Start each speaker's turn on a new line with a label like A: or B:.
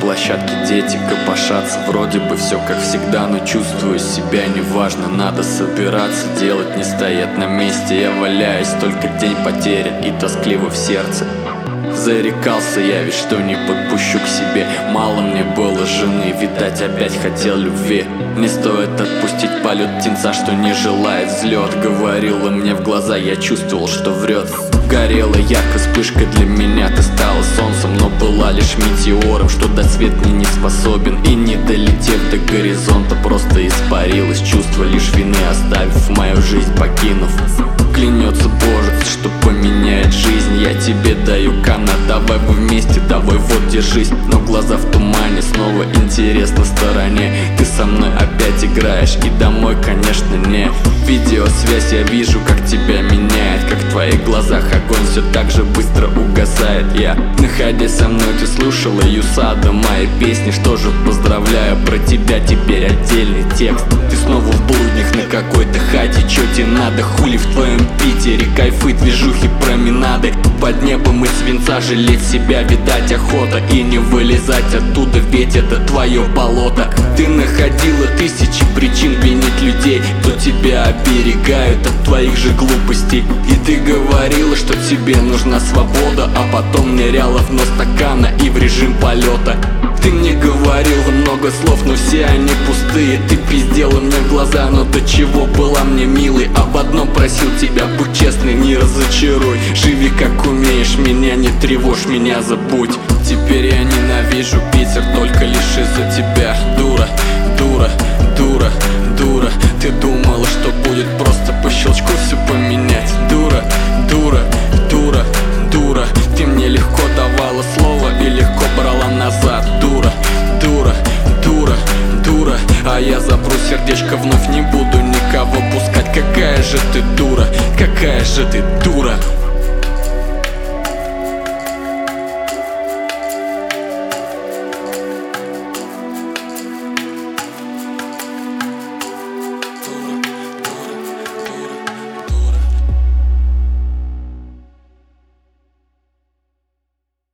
A: площадке дети копошатся. Вроде бы все как всегда, но чувствую себя неважно. Надо собираться, делать, не стоять на месте. Я валяюсь, только день потерян и тоскливо в сердце. Зарекался я ведь, что не подпущу к себе. Мало мне было жены, видать опять хотел любви. Не стоит отпустить полет птенца, что не желает взлет. Говорила мне в глаза, я чувствовал, что врет. Горела ярко вспышка для меня, ты стала солнцем, но была лишь метеором, что до свет мне не способен. И не долетев до горизонта, просто испарилось чувство лишь вины, оставив мою жизнь, покинув. Клянется Божец, что поменяет жизнь. Я тебе даю камна, давай вы вместе, давай вот держись. Но глаза в тумане, снова интерес на стороне. Ты со мной опять играешь и домой, конечно, не. Видеосвязь, я вижу, как тебя меняет, как в твоих глазах огонь все так же быстро угасает. Я, находясь со мной, ты слушала Юсада, мои песни, что же поздравляю, про тебя теперь отдельный текст. Ты снова в блуднях на какой-то хате, чё тебе надо, хули в твоем Питере, кайфы, движухи, променады. Под небом из свинца жалеть себя, видать охота, и не вылезать оттуда, ведь это твое болото. Ты находила тысячи причин винить людей, кто тебя оберегают от твоих же глупостей. И ты говорила, что тебе нужна свобода, а потом ныряла в дно стакана и в режим полета. Ты мне говорила много слов, но все они пустые. Ты пиздела мне в глаза, но до чего была мне милой. Об одном просил тебя, будь честной, не разочаруй. Живи как умеешь, меня не тревожь, меня забудь. Теперь я ненавижу Питер только лишь из-за тебя. Дура, дура, дура, дура. Ты думала, что будет просто по щелчку все поменять. Дура, дура, дура, дура. Ты мне легко давала слово и легко брала назад. Дура, дура, дура, дура. А я запру сердечко, вновь не буду никого пускать. Какая же ты дура, какая же ты дура.